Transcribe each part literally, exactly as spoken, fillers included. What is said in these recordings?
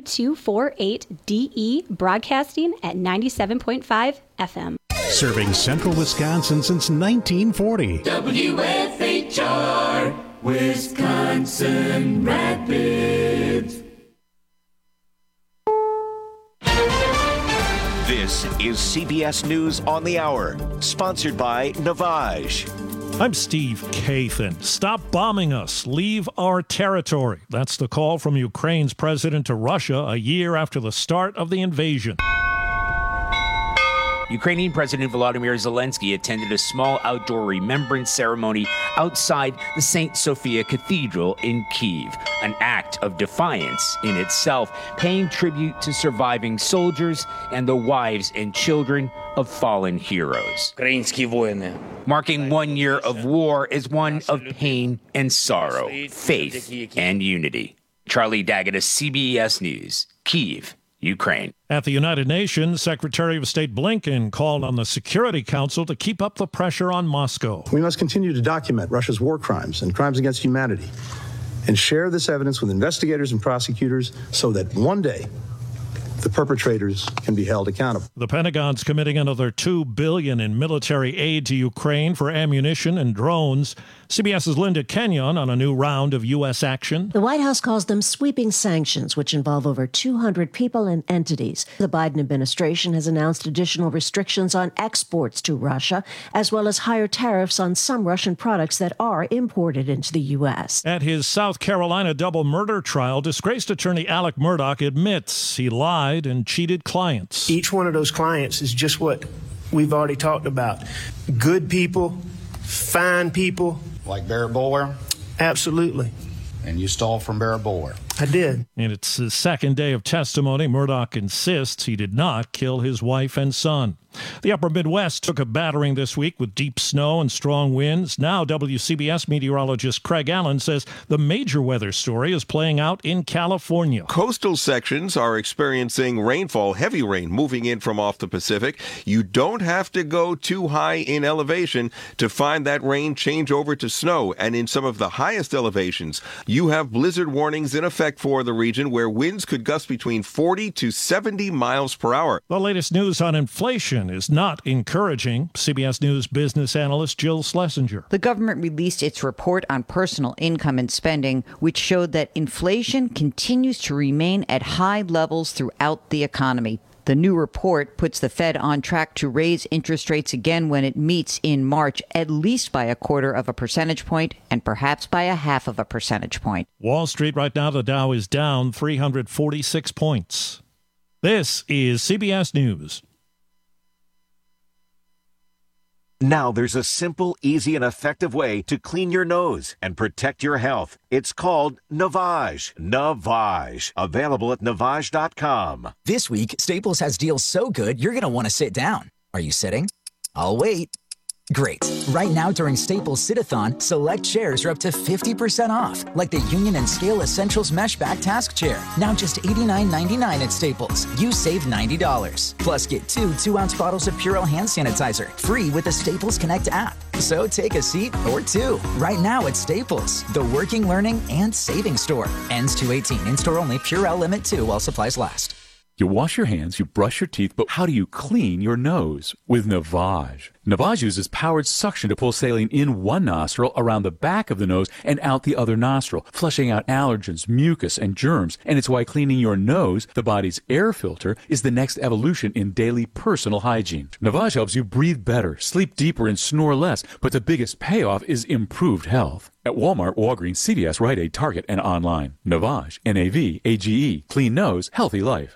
W two forty-eight D E, broadcasting at ninety-seven point five F M. Serving central Wisconsin since nineteen forty. W F H R, Wisconsin Rapids. This is C B S News on the Hour, sponsored by Navage. I'm Steve Kathan. Stop bombing us. Leave our territory. That's the call from Ukraine's president to Russia a year after the start of the invasion. Ukrainian President Volodymyr Zelensky attended a small outdoor remembrance ceremony outside the Saint Sophia Cathedral in Kyiv, an act of defiance in itself, paying tribute to surviving soldiers and the wives and children of fallen heroes. Marking one year of war is one of pain and sorrow, faith and unity. Charlie Daggett, C B S News, Kyiv, Ukraine. At the United Nations, Secretary of State Blinken called on the Security Council to keep up the pressure on Moscow. We must continue to document Russia's war crimes and crimes against humanity and share this evidence with investigators and prosecutors so that one day the perpetrators can be held accountable. The Pentagon's committing another two billion dollars in military aid to Ukraine for ammunition and drones. CBS's Linda Kenyon on a new round of U S action. The White House calls them sweeping sanctions, which involve over two hundred people and entities. The Biden administration has announced additional restrictions on exports to Russia, as well as higher tariffs on some Russian products that are imported into the U S. At his South Carolina double murder trial, disgraced attorney Alec Murdaugh admits he lied and cheated clients. Each one of those clients is just what we've already talked about. Good people, fine people. Like Barrett Boulware? Absolutely. And you stole from Barrett Boulware? I did. In its second day of testimony, Murdaugh insists he did not kill his wife and son. The upper Midwest took a battering this week with deep snow and strong winds. Now W C B S meteorologist Craig Allen says the major weather story is playing out in California. Coastal sections are experiencing rainfall, heavy rain moving in from off the Pacific. You don't have to go too high in elevation to find that rain change over to snow. And in some of the highest elevations, you have blizzard warnings in effect for the region where winds could gust between forty to seventy miles per hour. The latest news on inflation is not encouraging. C B S News business analyst Jill Schlesinger. The government released its report on personal income and spending, which showed that inflation continues to remain at high levels throughout the economy. The new report puts the Fed on track to raise interest rates again when it meets in March, at least by a quarter of a percentage point and perhaps by a half of a percentage point. Wall Street right now, the Dow is down three hundred forty-six points. This is C B S News. Now there's a simple, easy, and effective way to clean your nose and protect your health. It's called Navage. Navage. Available at Navage dot com. This week, Staples has deals so good, you're going to want to sit down. Are you sitting? I'll wait. Great. Right now during Staples Sit-a-thon, select chairs are up to fifty percent off, like the Union and Scale Essentials Mesh Back Task Chair, now just eighty-nine ninety-nine at Staples. You save ninety dollars. Plus get two two-ounce bottles of Purell hand sanitizer, free with the Staples Connect app. So take a seat or two, right now at Staples, the working, learning, and saving store. Ends two eighteen. In-store only. Purell Limit two while supplies last. You wash your hands, you brush your teeth, but how do you clean your nose? With Navage. Navage uses powered suction to pull saline in one nostril, around the back of the nose, and out the other nostril, flushing out allergens, mucus, and germs. And it's why cleaning your nose, the body's air filter, is the next evolution in daily personal hygiene. Navage helps you breathe better, sleep deeper, and snore less, but the biggest payoff is improved health. At Walmart, Walgreens, C V S, Rite Aid, Target, and online. Navage. N A V A G E. Clean nose, healthy life.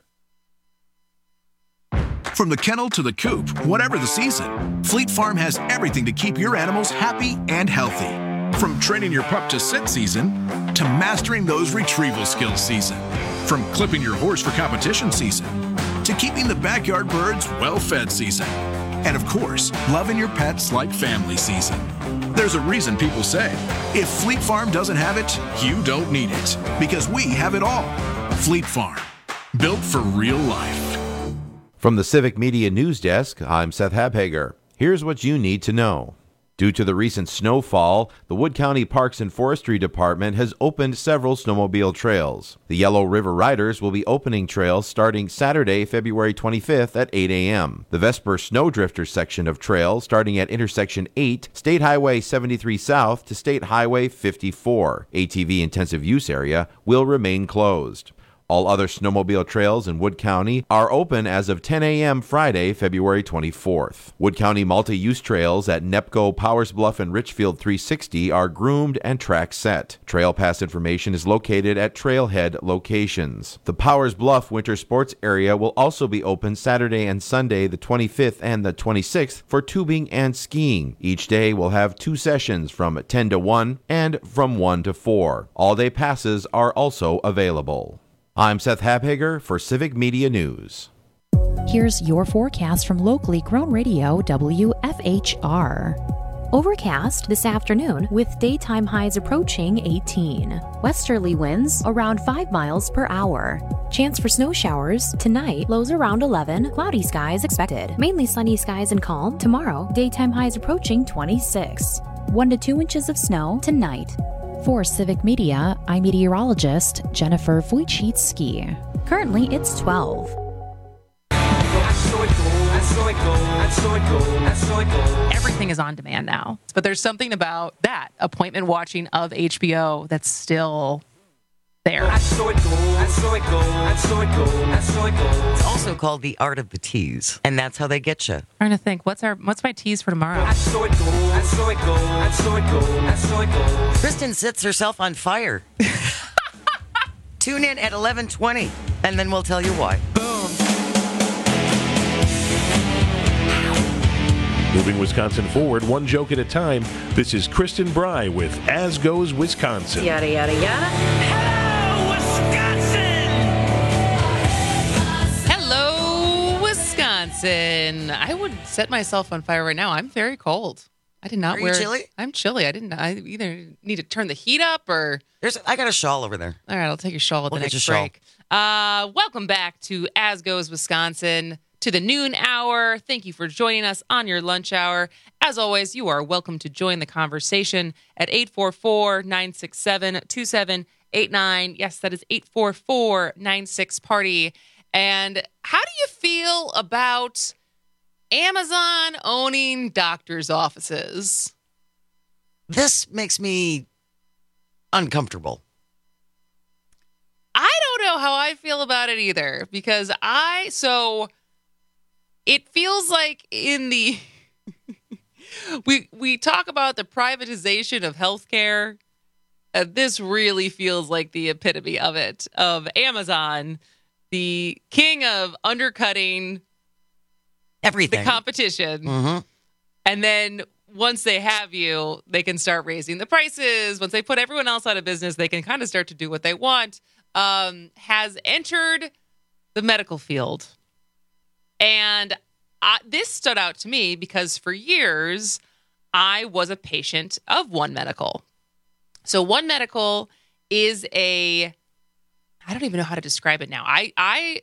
From the kennel to the coop, whatever the season, Fleet Farm has everything to keep your animals happy and healthy. From training your pup to sit season, to mastering those retrieval skills season. From clipping your horse for competition season, to keeping the backyard birds well-fed season. And of course, loving your pets like family season. There's a reason people say, if Fleet Farm doesn't have it, you don't need it. Because we have it all. Fleet Farm, built for real life. From the Civic Media News Desk, I'm Seth Habhager. Here's what you need to know. Due to the recent snowfall, the Wood County Parks and Forestry Department has opened several snowmobile trails. The Yellow River Riders will be opening trails starting Saturday, February twenty-fifth at eight a.m. The Vesper Snowdrifter section of trails starting at intersection eight, State Highway seventy-three South to State Highway fifty-four. A T V intensive use area will remain closed. All other snowmobile trails in Wood County are open as of ten a.m. Friday, February twenty-fourth. Wood County multi-use trails at NEPCO, Powers Bluff, and Richfield three sixty are groomed and track set. Trail pass information is located at trailhead locations. The Powers Bluff Winter Sports Area will also be open Saturday and Sunday, the twenty-fifth and the twenty-sixth, for tubing and skiing. Each day will have two sessions from ten to one and from one to four. All-day passes are also available. I'm Seth Habhager for Civic Media News. Here's your forecast from locally grown radio W F H R. Overcast this afternoon with daytime highs approaching eighteen. Westerly winds around five miles per hour. Chance for snow showers tonight, lows around eleven. Cloudy skies expected. Mainly sunny skies and calm. Tomorrow, daytime highs approaching twenty-six. One to two inches of snow tonight. For Civic Media, I'm meteorologist Jennifer Wojcicki. Currently, it's twelve. Everything is on demand now. But there's something about that appointment watching of H B O that's still there. It's also called the art of the tease, and that's how they get you. Trying to think, what's our what's my tease for tomorrow? Kristen sets herself on fire. Tune in at eleven twenty, and then we'll tell you why. Moving Wisconsin forward, one joke at a time. This is Kristen Bry with As Goes Wisconsin. Yada, yada, yada. Hello, Wisconsin! Hello, Wisconsin. I would set myself on fire right now. I'm very cold. I did not Are wear... you chilly? I'm chilly. I didn't... I either need to turn the heat up or... There's, I got a shawl over there. All right, I'll take your shawl at We'll the get next your break. Uh, welcome back to As Goes Wisconsin, to the noon hour. Thank you for joining us on your lunch hour. As always, you are welcome to join the conversation at eight four four, nine six seven, two seven eight nine. Yes, that is eight four four, nine six, party. And how do you feel about Amazon owning doctors' offices? This makes me uncomfortable. I don't know how I feel about it either, because I, so it feels like in the, we we talk about the privatization of healthcare, and this really feels like the epitome of it, of Amazon, the king of undercutting everything, the competition. Mm-hmm. And then once they have you, they can start raising the prices. Once they put everyone else out of business, they can kind of start to do what they want. Um, has entered the medical field. And I, this stood out to me because for years, I was a patient of One Medical. So One Medical is a, I don't even know how to describe it now. I, I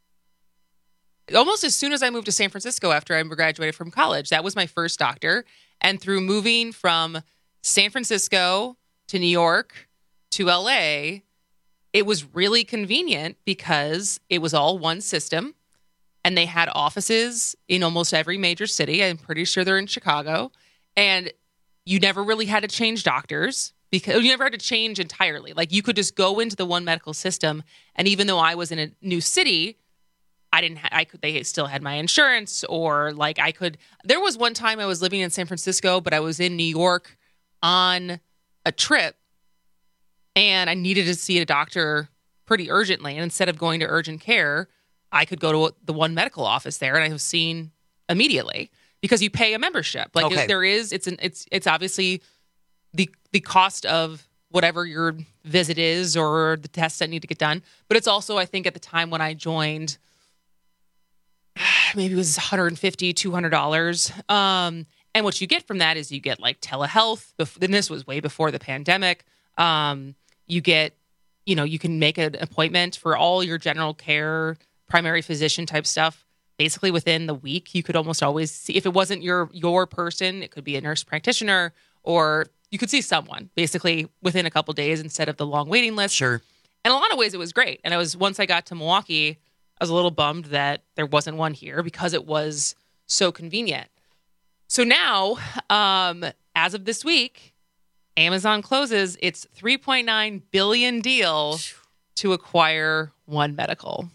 almost as soon as I moved to San Francisco after I graduated from college, that was my first doctor. And through moving from San Francisco to New York to L A, it was really convenient because it was all one system and they had offices in almost every major city. I'm pretty sure they're in Chicago. And you never really had to change doctors because you never had to change entirely. Like you could just go into the One Medical system. And even though I was in a new city, I didn't ha- I could, they still had my insurance, or like I could, there was one time I was living in San Francisco, but I was in New York on a trip and I needed to see a doctor pretty urgently. And instead of going to urgent care, I could go to the One Medical office there and I was seen immediately because you pay a membership. Like Okay. there is, it's an, it's, it's obviously the, the cost of whatever your visit is or the tests that need to get done. But it's also, I think at the time when I joined, maybe it was one hundred fifty dollars, two hundred dollars. Um, and what you get from that is you get like telehealth. And this was way before the pandemic. Um, you get, you know, you can make an appointment for all your general care, primary physician type stuff basically within the week. You could almost always see, if it wasn't your your person, it could be a nurse practitioner, or you could see someone basically within a couple days instead of the long waiting list. Sure. In a lot of ways, it was great. And I was once I got to Milwaukee, I was a little bummed that there wasn't one here because it was so convenient. So now, um, as of this week, Amazon closes its three point nine billion dollars deal to acquire One Medical.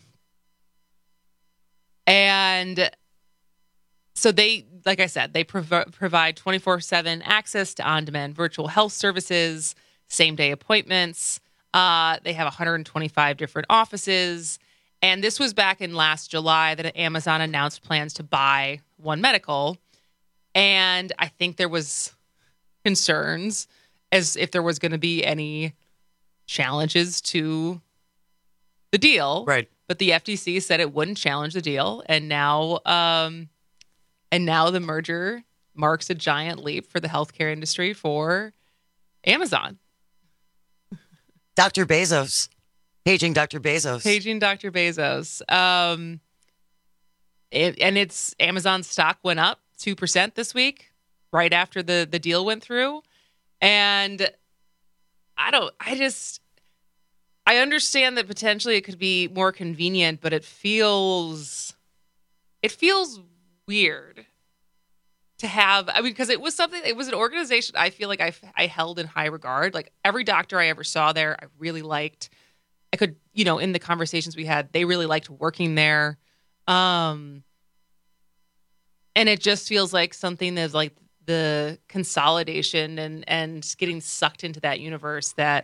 And so they, like I said, they prov- provide twenty-four seven access to on-demand virtual health services, same-day appointments. Uh, they have one hundred twenty-five different offices. And this was back in last July that Amazon announced plans to buy One Medical. And I think there was concerns as if there was going to be any challenges to the deal. Right. But the F T C said it wouldn't challenge the deal. And now, um, and now the merger marks a giant leap for the healthcare industry for Amazon. Doctor Bezos. Paging Doctor Bezos. Paging Doctor Bezos. Um, it, and it's Amazon stock went up two percent this week, right after the, the deal went through. And I don't, I just, I understand that potentially it could be more convenient, but it feels, it feels weird to have, I mean, because it was something, it was an organization I feel like I, I held in high regard. Like every doctor I ever saw there, I really liked. I could, you know, in the conversations we had, they really liked working there. Um, and it just feels like something that's like the consolidation and, and getting sucked into that universe that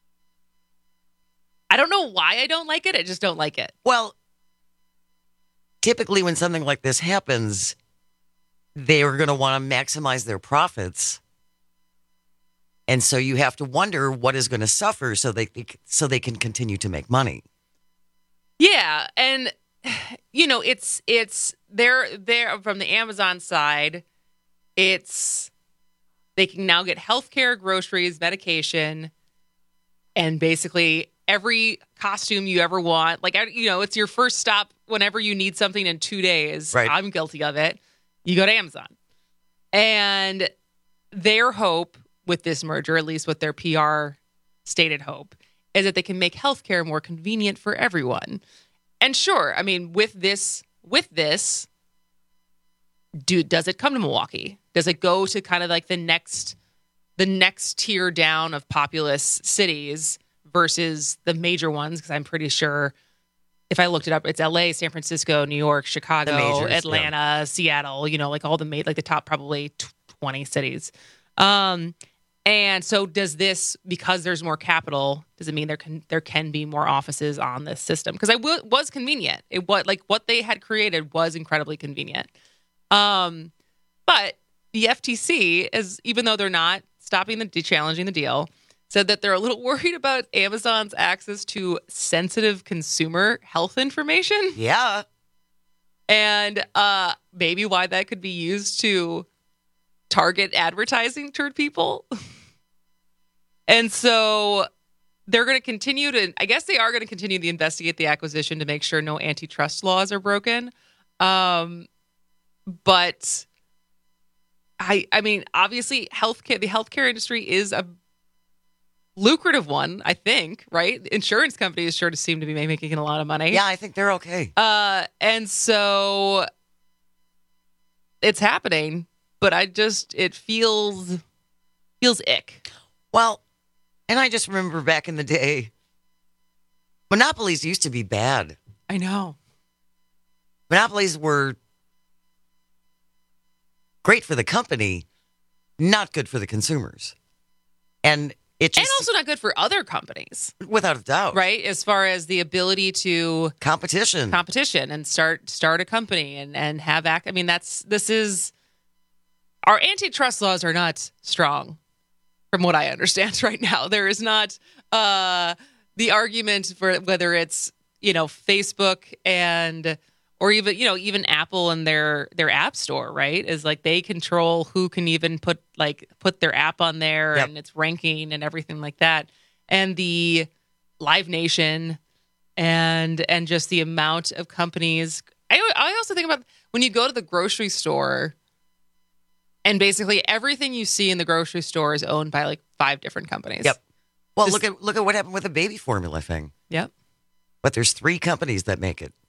I don't know why I don't like it. I just don't like it. Well, typically when something like this happens, they are going to want to maximize their profits. And so you have to wonder what is going to suffer so they so they can continue to make money. Yeah, and you know, it's it's they're they're from the Amazon side, it's they can now get healthcare, groceries, medication, and basically every costume you ever want. Like, you know, it's your first stop whenever you need something in two days. Right. I'm guilty of it. You go to Amazon. And their hope with this merger, at least with their P R stated hope, is that they can make healthcare more convenient for everyone. And sure, I mean, with this, with this, do does it come to Milwaukee? Does it go to kind of like the next, the next tier down of populous cities versus the major ones? Because I'm pretty sure, if I looked it up, it's L A, San Francisco, New York, Chicago, majors, Atlanta, yeah. Seattle. You know, like all the ma- like the top probably twenty cities. Um, and so does this, because there's more capital, does it mean there can there can be more offices on this system? Because it w- was convenient. It was like what they had created was incredibly convenient. Um, but the F T C, is even though they're not stopping the challenging the deal, said that they're a little worried about Amazon's access to sensitive consumer health information. Yeah. And uh, maybe why that could be used to target advertising toward people. And so they're going to continue to, I guess they are going to continue to investigate the acquisition to make sure no antitrust laws are broken. Um, but I, I mean, obviously healthcare, the healthcare industry is a lucrative one, I think, right? Insurance companies sure to seem to be making a lot of money. Yeah, I think they're okay. Uh, and so it's happening, but I just, it feels, feels ick. Well, and I just remember back in the day, monopolies used to be bad. I know. Monopolies were great for the company, not good for the consumers. And it just, and also not good for other companies. Without a doubt. Right? As far as the ability to competition. Competition and start start a company and, and have act. I mean, that's this is our antitrust laws are not strong from what I understand right now. There is not uh, the argument for whether it's, you know, Facebook and or even, you know, even Apple and their their app store, right? Is like they control who can even put like put their app on there, yep. And its ranking and everything like that. And the Live Nation and and just the amount of companies. I I also also think about when you go to the grocery store and basically everything you see in the grocery store is owned by like five different companies. Yep. Well, Just- look at look at what happened with the baby formula thing. Yep. But there's three companies that make it.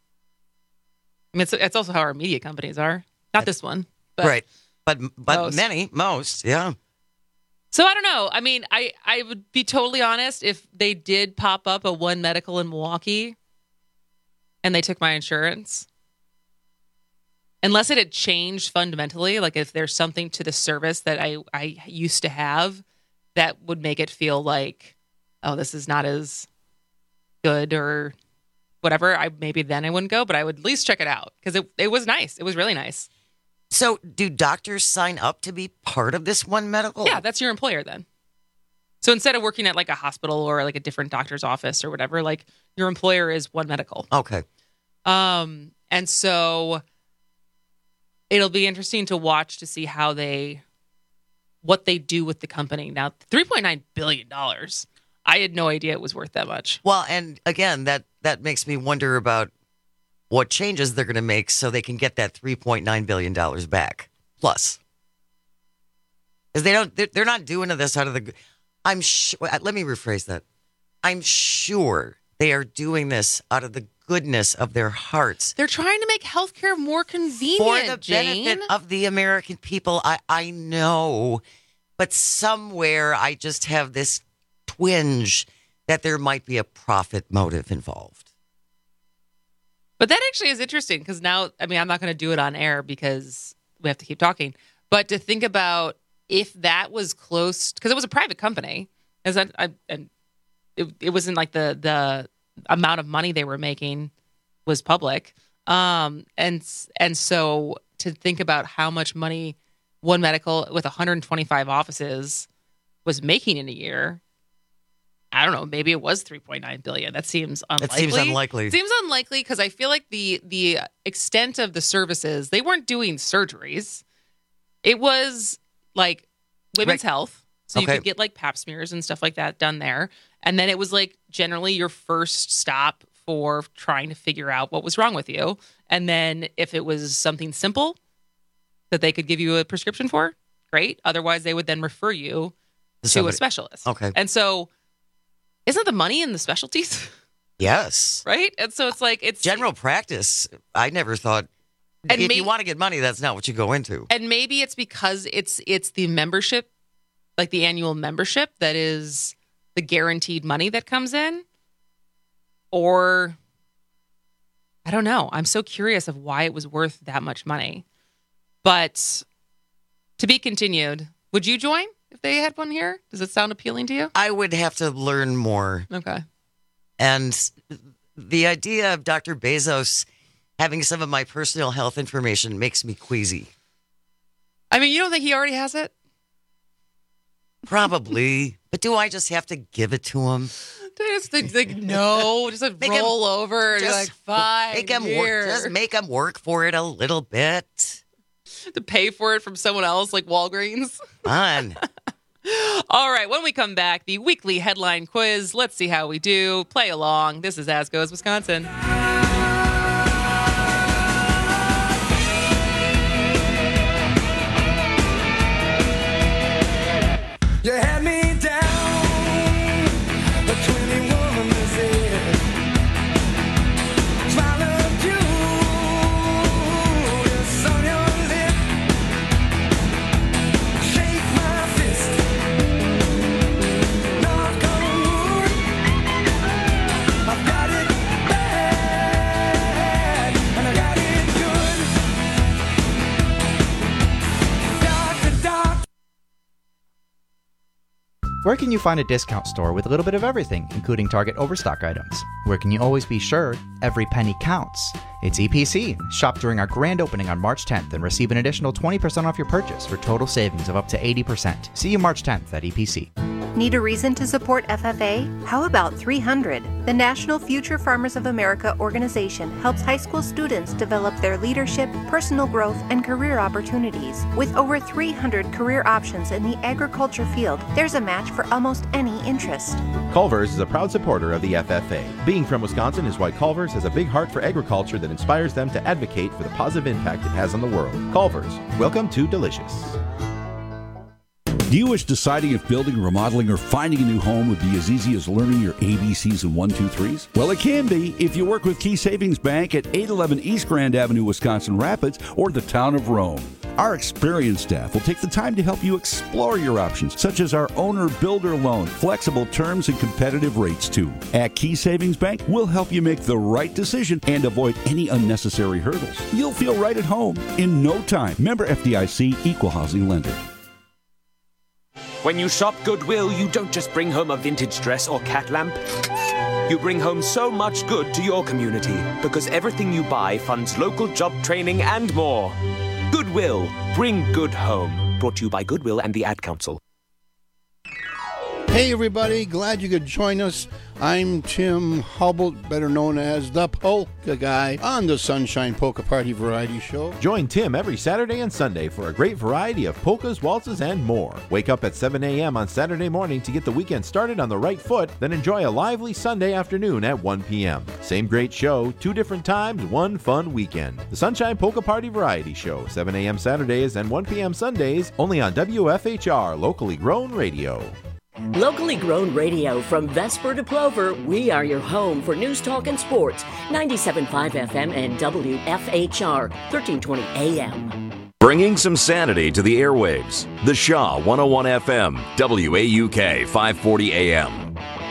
I mean, it's, it's also how our media companies are. Not this one. But right. But but most. many, most, yeah. So I don't know. I mean, I, I would be totally honest if they did pop up a One Medical in Milwaukee and they took my insurance. Unless it had changed fundamentally, like if there's something to the service that I, I used to have that would make it feel like, oh, this is not as good or whatever, I maybe then I wouldn't go, but I would at least check it out because it, it was nice. It was really nice. So do doctors sign up to be part of this One Medical? Yeah, that's your employer then. So instead of working at like a hospital or like a different doctor's office or whatever, like your employer is One Medical. Okay. Um, and so it'll be interesting to watch to see how they, what they do with the company. Now, three point nine billion dollars. I had no idea it was worth that much. Well, and again, that, that makes me wonder about what changes they're going to make so they can get that three point nine billion dollars back. Plus. Because they don't, they're, they're not doing this out of the, I'm sure, let me rephrase that. I'm sure they are doing this out of the goodness of their hearts. They're trying to make healthcare more convenient, For the Jane. benefit of the American people. I, I know, but somewhere I just have this twinge that there might be a profit motive involved. But that actually is interesting because now, I mean, I'm not going to do it on air because we have to keep talking. But to think about if that was close, because it was a private company, as I, I, and it, it wasn't like the the amount of money they were making was public, um, and and so to think about how much money One Medical with one hundred twenty-five offices was making in a year. I don't know. Maybe it was three point nine billion dollars. That seems unlikely. That seems unlikely. Seems unlikely because I feel like the the extent of the services, they weren't doing surgeries. It was like women's Right. health. So you Okay. could get like pap smears and stuff like that done there. And then it was like generally your first stop for trying to figure out what was wrong with you. And then if it was something simple that they could give you a prescription for, great. Otherwise, they would then refer you to Somebody- a specialist. Okay. And so isn't the money in the specialties? Yes. Right? And so it's like it's General practice, I never thought, And if may- you want to get money, that's not what you go into. and maybe it's because it's it's the membership, like the annual membership that is the guaranteed money that comes in. Or I don't know. I'm so curious of why it was worth that much money. But to be continued. Would you join if they had one here? Does it sound appealing to you? I would have to learn more. Okay. And the idea of Doctor Bezos having some of my personal health information makes me queasy. I mean, you don't think he already has it? Probably. But do I just have to give it to him? Just like, like no, just like Make him- roll over and you're like, just fine. Make him here. work. Just make him work for it a little bit. to pay for it from someone else, like Walgreens. Fun. All right, when we come back, the weekly headline quiz. Let's see how we do. Play along. This is As Goes Wisconsin. You had me down, a twenty-one disease. Smile of you, it's on your lip. Shake my fist, knock on wood. I've got it bad, and I got it good. Doctor, doctor. Where can you find a discount store with a little bit of everything, including Target overstock items? Where can you always be sure every penny counts? It's E P C. Shop during our grand opening on March tenth and receive an additional twenty percent off your purchase for total savings of up to eighty percent. See you March tenth at E P C. Need a reason to support F F A? How about three hundred? The National Future Farmers of America organization helps high school students develop their leadership, personal growth, and career opportunities. With over three hundred career options in the agriculture field, there's a match for almost any interest. Culver's is a proud supporter of the F F A. Being from Wisconsin is why Culver's has a big heart for agriculture that inspires them to advocate for the positive impact it has on the world. Culver's, welcome to Delicious. Do you wish deciding if building, remodeling, or finding a new home would be as easy as learning your A B Cs and one, two, threes? Well, it can be if you work with Key Savings Bank at eight eleven East Grand Avenue, Wisconsin Rapids, or the town of Rome. Our experienced staff will take the time to help you explore your options, such as our owner-builder loan, flexible terms, and competitive rates, too. At Key Savings Bank, we'll help you make the right decision and avoid any unnecessary hurdles. You'll feel right at home in no time. Member F D I C, Equal Housing Lender. When you shop Goodwill, you don't just bring home a vintage dress or cat lamp. You bring home so much good to your community because everything you buy funds local job training and more. Goodwill, bring good home. Brought to you by Goodwill and the Ad Council. Hey everybody, glad you could join us. I'm Tim Hubble, better known as the Polka Guy, on the Sunshine Polka Party Variety Show. Join Tim every Saturday and Sunday for a great variety of polkas, waltzes, and more. Wake up at seven a.m. on Saturday morning to get the weekend started on the right foot, then enjoy a lively Sunday afternoon at one p.m. Same great show, two different times, one fun weekend. The Sunshine Polka Party Variety Show, seven a.m. Saturdays and one p.m. Sundays, only on W F H R, locally grown radio. Locally grown radio from Vesper to Plover, we are your home for news, talk, and sports. ninety-seven point five F M and W F H R, thirteen twenty A M. Bringing some sanity to the airwaves. The Shaw one oh one F M, W A U K five forty A M.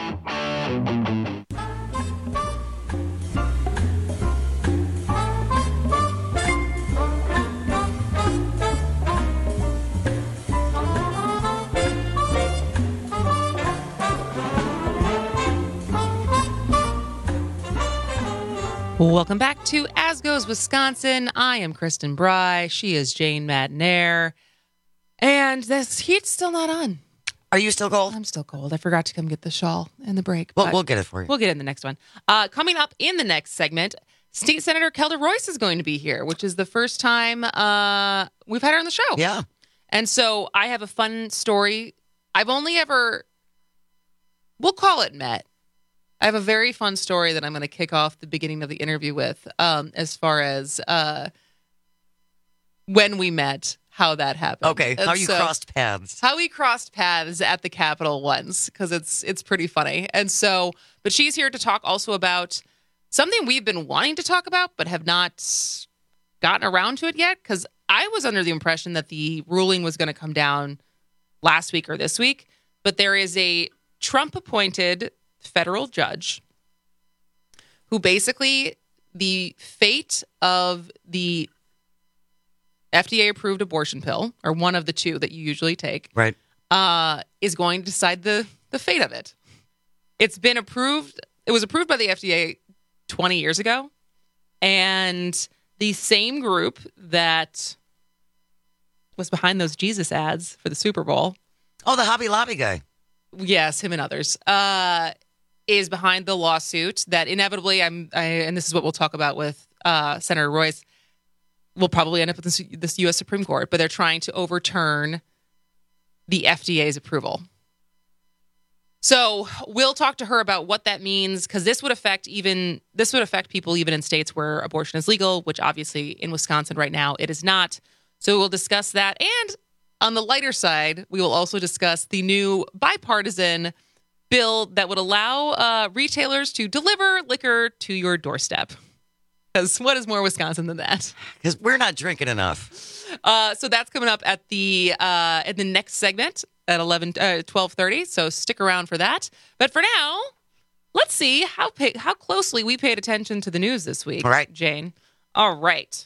Welcome back to As Goes Wisconsin. I am Kristen Bry. She is Jane Madnair. And this heat's still not on. Are you still cold? I'm still cold. I forgot to come get the shawl in the break. Well, we'll get it for you. We'll get it in the next one. Uh, coming up in the next segment, State Senator Kelda Royce is going to be here, which is the first time uh, we've had her on the show. Yeah. And so I have a fun story. I've only ever, we'll call it met. I have a very fun story that I'm going to kick off the beginning of the interview with, um, as far as uh, when we met, how that happened. Okay, how you so, crossed paths. How we crossed paths at the Capitol once, because it's it's pretty funny. And so, but she's here to talk also about something we've been wanting to talk about, but have not gotten around to it yet, because I was under the impression that the ruling was going to come down last week or this week, but there is a Trump-appointed federal judge who basically the fate of the F D A-approved abortion pill, or one of the two that you usually take, right, uh, is going to decide the, the fate of it. It's been approved. It was approved by the F D A twenty years ago, and the same group that was behind those Jesus ads for the Super Bowl. Oh, the Hobby Lobby guy. Yes, him and others. Uh, is behind the lawsuit that inevitably, I'm, I, and this is what we'll talk about with uh, Senator Royce, will probably end up with this, this U S Supreme Court, but they're trying to overturn the F D A's approval. So we'll talk to her about what that means, because this would affect even this would affect people even in states where abortion is legal, which obviously in Wisconsin right now it is not. So we'll discuss that, and on the lighter side, we will also discuss the new bipartisan bill that would allow uh, retailers to deliver liquor to your doorstep. Because what is more Wisconsin than that? Because we're not drinking enough. Uh, so that's coming up at the uh, in the next segment at eleven, uh, twelve thirty. So stick around for that. But for now, let's see how pay, how closely we paid attention to the news this week. All right, Jane. All right.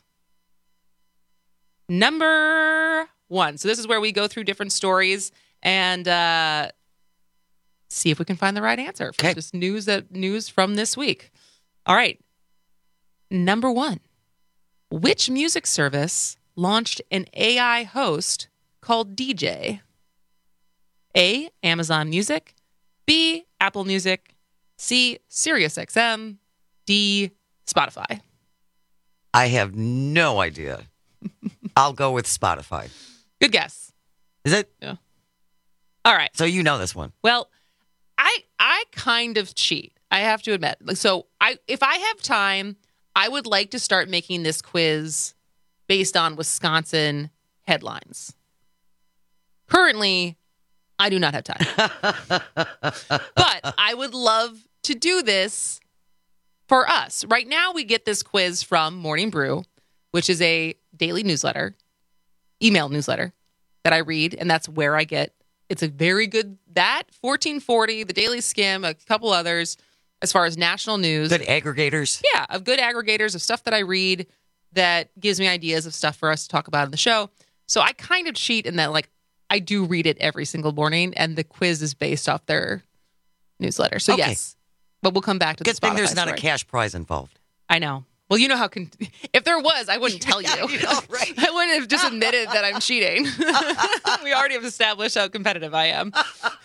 Number one. So this is where we go through different stories and uh, see if we can find the right answer for okay. just news that news from this week. All right. Number one. Which music service launched an A I host called D J? A, Amazon Music, B, Apple Music, C, SiriusXM, D, Spotify. I have no idea. I'll go with Spotify. Good guess. Is it? Yeah. All right. So you know this one. Well, I I kind of cheat. I have to admit. So I if I have time, I would like to start making this quiz based on Wisconsin headlines. Currently, I do not have time. But I would love to do this for us. Right now, we get this quiz from Morning Brew, which is a daily newsletter, email newsletter that I read, and that's where I get. It's a very good, that, fourteen forty, the Daily Skim, a couple others, as far as national news. Good aggregators. Yeah, of good aggregators of stuff that I read that gives me ideas of stuff for us to talk about in the show. So I kind of cheat in that, like, I do read it every single morning, and the quiz is based off their newsletter. So, Okay. yes. But we'll come back to Good the thing Spotify there's not story. a cash prize involved. I know. Well, you know how, con- if there was, I wouldn't tell you. Yeah, you know, right. I wouldn't have just admitted that I'm cheating. We already have established how competitive I am.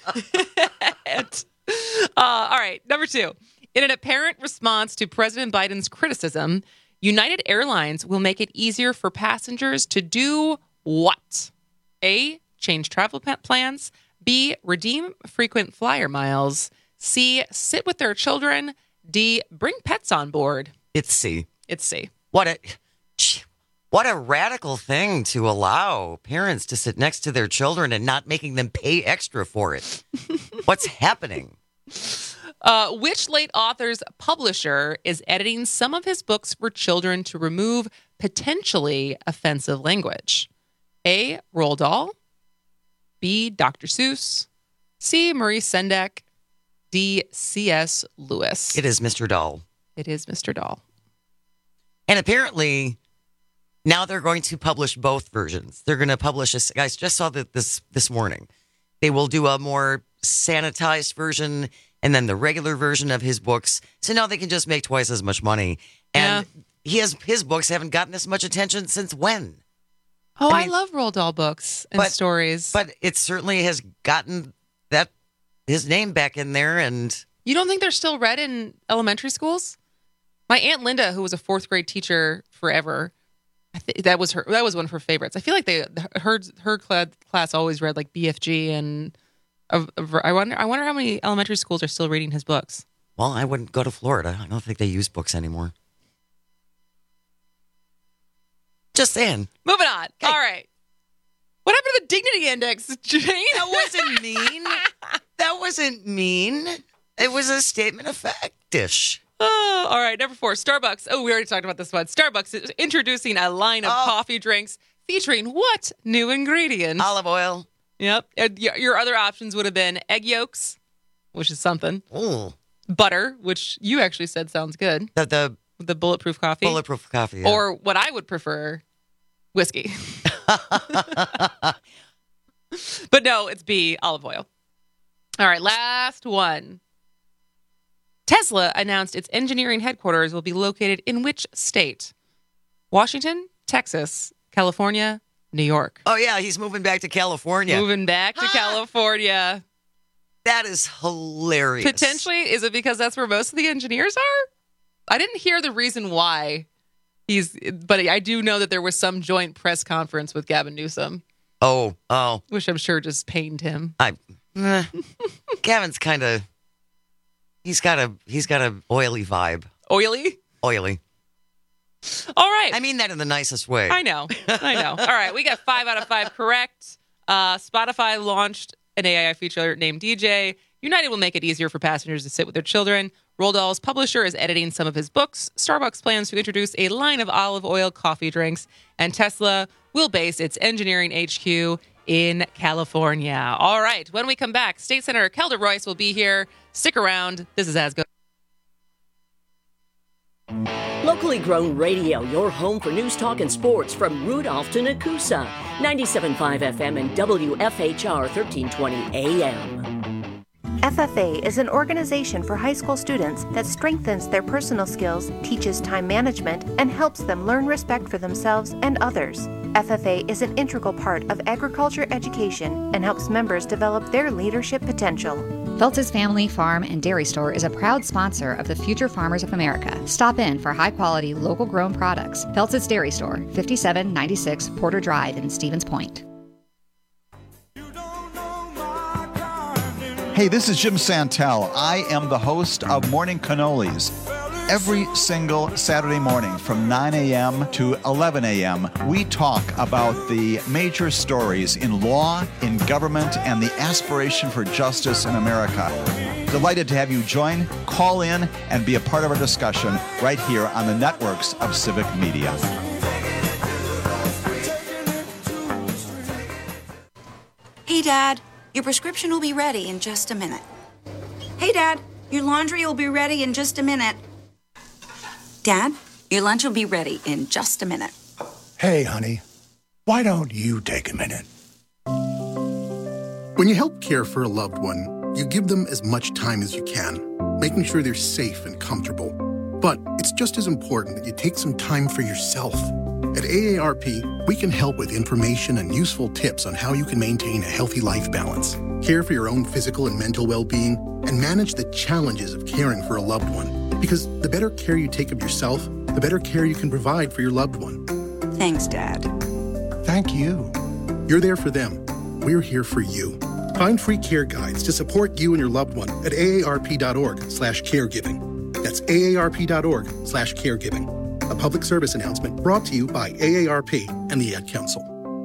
And, uh, all right, number two. In an apparent response to President Biden's criticism, United Airlines will make it easier for passengers to do what? A, change travel pa- plans. B, redeem frequent flyer miles. C, sit with their children. D, bring pets on board. It's C. It's C. What a what a radical thing to allow parents to sit next to their children and not making them pay extra for it. What's happening? Uh, which late author's publisher is editing some of his books for children to remove potentially offensive language? A, Roald Dahl. B, Doctor Seuss. C, Maurice Sendak. D, C S. Lewis. It is Mister Dahl. It is Mister Dahl. And apparently, now they're going to publish both versions. They're going to publish this. Guys, just saw that this this morning. They will do a more sanitized version and then the regular version of his books. So now they can just make twice as much money. And he has his books haven't gotten this much attention since when? Oh, I, I mean, love Roald Dahl books and but- stories. But it certainly has gotten that his name back in there. And You don't think they're still read in elementary schools? My Aunt Linda, who was a fourth grade teacher forever, I think that was her. That was one of her favorites. I feel like they her her cla- class always read like B F G, and uh, I wonder I wonder how many elementary schools are still reading his books. well, I wouldn't go to Florida. I don't think they use books anymore. Just saying. Moving on. All right. What happened to the dignity index, Jane? That wasn't mean. That wasn't mean. It was a statement of fact-ish. Oh, all right, number four, Starbucks. Oh, we already talked about this one. Starbucks is introducing a line of Oh. coffee drinks featuring what new ingredient? Olive oil. Yep. And Your your other options would have been egg yolks, which is something. Ooh. Butter, which you actually said sounds good. The, the The bulletproof coffee. bulletproof coffee. Yeah. Or what I would prefer, whiskey. But no, it's B, olive oil. All right, last one. Tesla announced its engineering headquarters will be located in which state? Washington, Texas, California, New York. Oh, yeah, he's moving back to California. Moving back to California. That is hilarious. Potentially, is it because that's where most of the engineers are? I didn't hear the reason why he's, but I do know that there was some joint press conference with Gavin Newsom, Oh, oh. which I'm sure just pained him. I, eh. Gavin's kind of, he's got a, he's got a oily vibe. Oily? Oily. All right. I mean that in the nicest way. I know. I know. All right. We got five out of five correct. Uh, Spotify launched an A I feature named D J. United will make it easier for passengers to sit with their children. Roald Dahl's publisher is editing some of his books. Starbucks plans to introduce a line of olive oil coffee drinks. And Tesla will base its engineering H Q in California. All right. When we come back, State Senator Kelda Royce will be here. Stick around. This is As Goes. Locally grown radio, your home for news, talk, and sports from Rudolph to Nakusa. ninety-seven point five F M and W F H R thirteen twenty A M. F F A is an organization for high school students that strengthens their personal skills, teaches time management, and helps them learn respect for themselves and others. F F A is an integral part of agriculture education and helps members develop their leadership potential. Feltz's Family Farm and Dairy Store is a proud sponsor of the Future Farmers of America. Stop in for high-quality, local-grown products. Feltz's Dairy Store, fifty-seven ninety-six Porter Drive in Stevens Point. Hey, this is Jim Santel. I am the host of Morning Cannolis. Every single Saturday morning from nine a.m. to eleven a.m., we talk about the major stories in law, in government, and the aspiration for justice in America. Delighted to have you join, call in, and be a part of our discussion right here on the networks of Civic Media. Hey, Dad, your prescription will be ready in just a minute. Hey, Dad, your laundry will be ready in just a minute. Dad, your lunch will be ready in just a minute. Hey, honey, why don't you take a minute? When you help care for a loved one, you give them as much time as you can, making sure they're safe and comfortable. But it's just as important that you take some time for yourself. At A A R P, we can help with information and useful tips on how you can maintain a healthy life balance, care for your own physical and mental well-being, and manage the challenges of caring for a loved one. Because the better care you take of yourself, the better care you can provide for your loved one. Thanks, Dad. Thank you. You're there for them. We're here for you. Find free care guides to support you and your loved one at aarp.org slash caregiving. That's aarp.org slash caregiving. A public service announcement brought to you by A A R P and the Ad Council.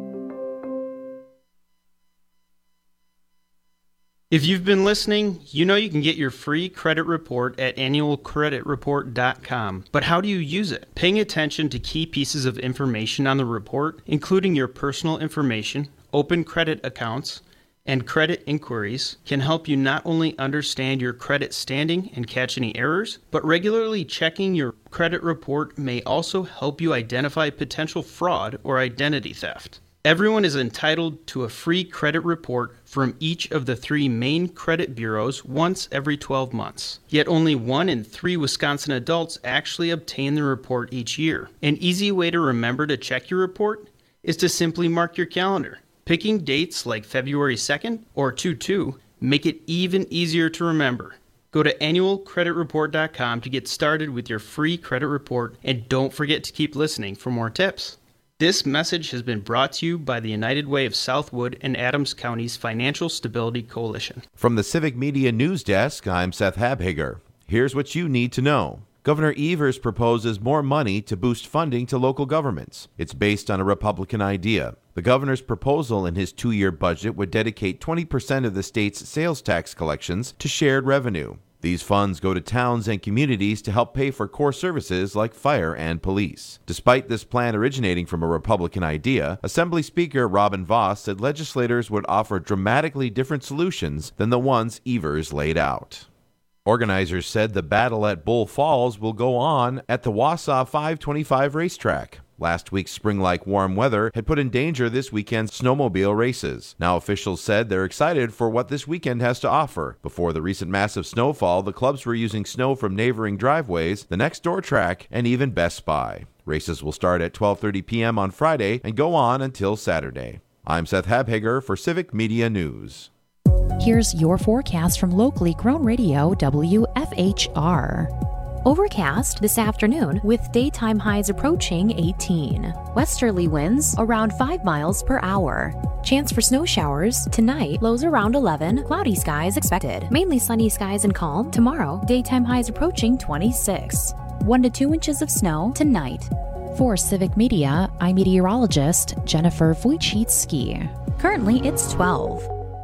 If you've been listening, you know you can get your free credit report at annual credit report dot com. But how do you use it? Paying attention to key pieces of information on the report, including your personal information, open credit accounts, and credit inquiries, can help you not only understand your credit standing and catch any errors, but regularly checking your credit report may also help you identify potential fraud or identity theft. Everyone is entitled to a free credit report from each of the three main credit bureaus once every twelve months. Yet only one in three Wisconsin adults actually obtain the report each year. An easy way to remember to check your report is to simply mark your calendar. Picking dates like February second or two two make it even easier to remember. Go to annual credit report dot com to get started with your free credit report, and don't forget to keep listening for more tips. This message has been brought to you by the United Way of Southwood and Adams County's Financial Stability Coalition. From the Civic Media News Desk, I'm Seth Habhager. Here's what you need to know. Governor Evers proposes more money to boost funding to local governments. It's based on a Republican idea. The governor's proposal in his two-year budget would dedicate twenty percent of the state's sales tax collections to shared revenue. These funds go to towns and communities to help pay for core services like fire and police. Despite this plan originating from a Republican idea, Assembly Speaker Robin Vos said legislators would offer dramatically different solutions than the ones Evers laid out. Organizers said the battle at Bull Falls will go on at the Wausau five twenty-five racetrack. Last week's spring-like warm weather had put in danger this weekend's snowmobile races. Now officials said they're excited for what this weekend has to offer. Before the recent massive snowfall, the clubs were using snow from neighboring driveways, the next-door track, and even Best Buy. Races will start at twelve thirty p.m. on Friday and go on until Saturday. I'm Seth Habhager for Civic Media News. Here's your forecast from locally grown radio W F H R. Overcast this afternoon with daytime highs approaching eighteen. Westerly winds around five miles per hour. Chance for snow showers tonight, lows around eleven. Cloudy skies expected. Mainly sunny skies and calm. Tomorrow, daytime highs approaching twenty-six. one to two inches of snow tonight. For Civic Media, I'm meteorologist Jennifer Wojcicki. Currently, it's twelve.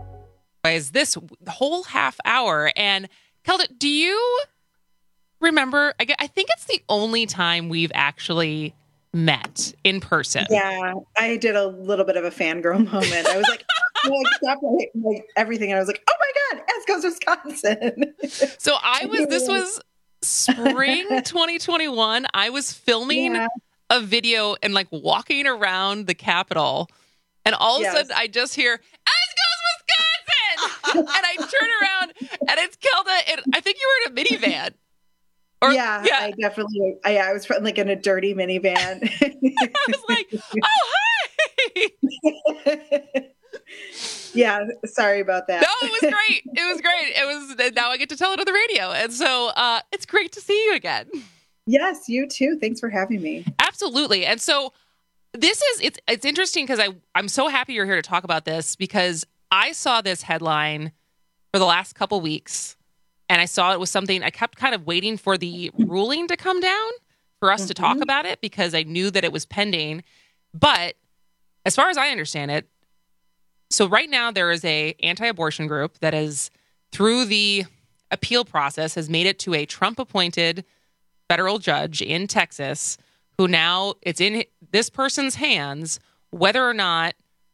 Is this whole half hour? And Kelda, do you remember? I, I think it's the only time we've actually met in person. Yeah, I did a little bit of a fangirl moment. I was like, I stopped like, like everything, and I was like, oh my God, Esco's Wisconsin. So I was. This was spring twenty twenty-one. I was filming yeah. a video and like walking around the Capitol, and all of yes. a sudden I just hear and I turn around and it's Kelda, and I think you were in a minivan. Or, yeah, yeah, I definitely. I, I was like in a dirty minivan. I was like, "Oh hi!" Yeah, sorry about that. No, it was great. It was great. It was. Now I get to tell it on the radio, and so uh, it's great to see you again. Yes, you too. Thanks for having me. Absolutely. And so this is it's it's interesting because I I'm so happy you're here to talk about this because I saw this headline for the last couple weeks, and I saw it was something I kept kind of waiting for the ruling to come down for us mm-hmm. to talk about it because I knew that it was pending. But as far as I understand it, so right now there is a anti-abortion group that is through the appeal process has made it to a Trump-appointed federal judge in Texas who now it's in this person's hands whether or not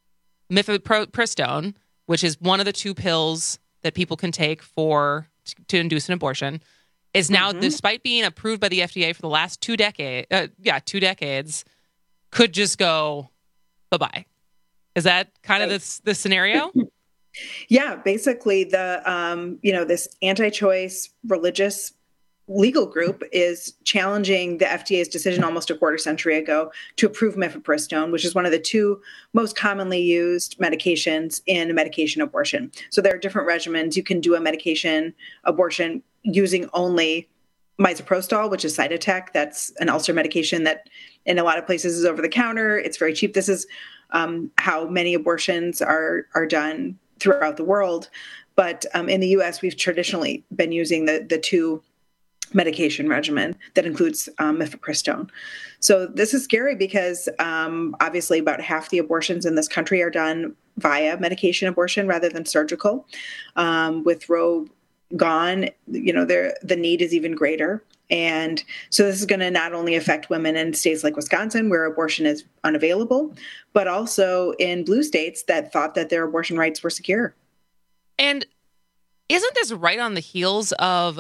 mifepristone, which is one of the two pills that people can take for to induce an abortion, is now, mm-hmm. despite being approved by the F D A for the last two decades, uh, yeah, two decades, could just go bye-bye. Is that kind of the, the scenario? Yeah, basically the, um, you know, this anti-choice religious legal group is challenging the F D A's decision almost a quarter century ago to approve mifepristone, which is one of the two most commonly used medications in medication abortion. So there are different regimens. You can do a medication abortion using only misoprostol, which is Cytotec. That's an ulcer medication that in a lot of places is over the counter. It's very cheap. This is um, how many abortions are are done throughout the world. But um, in the U S, we've traditionally been using the the two medication regimen that includes um, mifepristone. So this is scary because um, obviously about half the abortions in this country are done via medication abortion rather than surgical. Um, with Roe gone, you know, there the need is even greater. And so this is going to not only affect women in states like Wisconsin, where abortion is unavailable, but also in blue states that thought that their abortion rights were secure. And isn't this right on the heels of